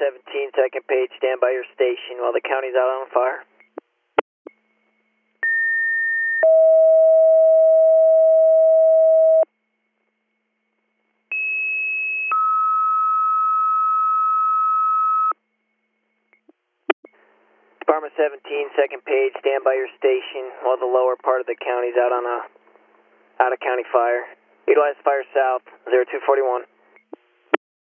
17, second page, stand by your station while the county's out on fire. Department 17, second page, stand by your station while the lower part of the county's out on a out-of-county fire. Utilize fire south, 0241.